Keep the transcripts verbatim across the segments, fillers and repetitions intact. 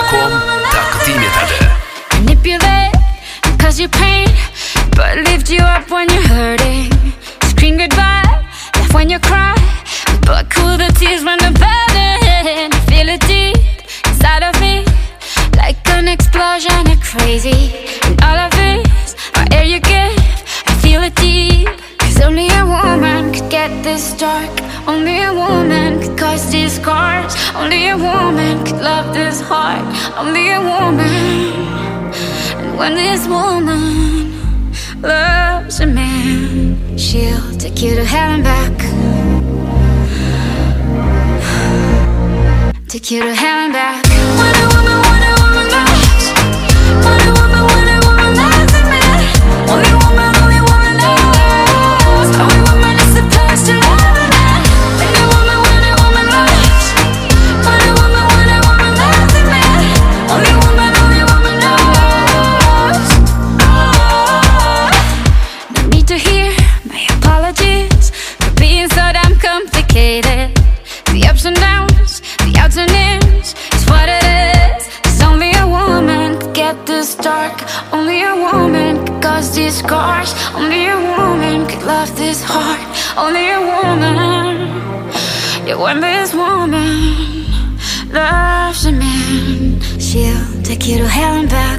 Таком так методы. Manipulate, cause you pain, but lift you up when you're hurting. Scream goodbye, laugh when you cry, but cool the tears when they're burning. Feel it deep inside of me, like an explosion of crazy. And all of this, our air you give, I feel it deep. Cause only a woman could get this dark. Only a woman could cause these scars. Only a woman could love this heart. Only a woman. And when this woman loves a man, she'll take you to hell and back. Take you to hell and back. When a woman, when a woman loves, when a woman, when a woman loves a man, only woman, only woman knows. Only woman is supposed to love a man. When a woman, when a woman loves, when a woman, when a woman loves a man, only woman, only woman knows. Oh, no need to hear my apologies for being so damn complicated. The ups and downs, the outs and ins, is what it is. Cause only a woman could get this dark. Only a woman could cause these scars. Only a woman could love this heart. Only a woman. Yeah, when this woman loves a man, she'll take you to hell and back.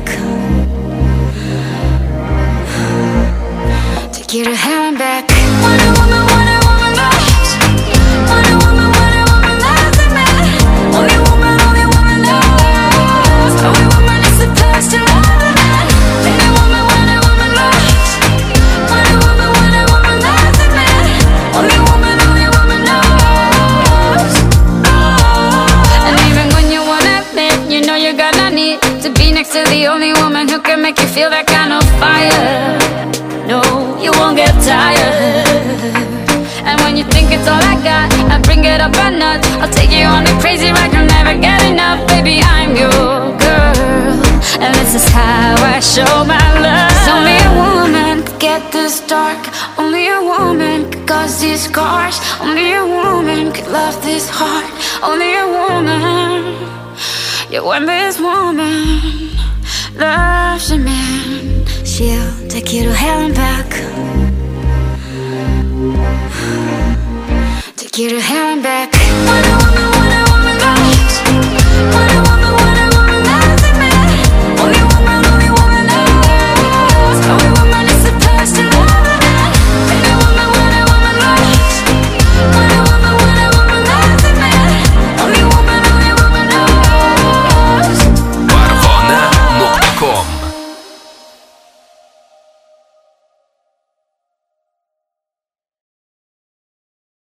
Take you to hell and back. When a woman, when a woman loves, when a woman, when a woman loves a man, only woman, only woman knows. Only woman is supposed to love a man. When a woman, when a woman loves, when a woman, when a woman loves a man, only woman, only woman knows. Oh. And even when you wanna admit, you know you're gonna need to be next to the only woman who can make you feel that kind of fire. No, you won't get tired. And when you think it's all I got, I bring it up a notch. I'll take you on a crazy ride, you'll never get enough. Baby, I'm your girl, and this is how I show my love. 'Cause only a woman could get this dark. Only a woman could cause these scars. Only a woman could love this heart. Only a woman. Yeah, when this woman loves a man, she'll take you to hell and back.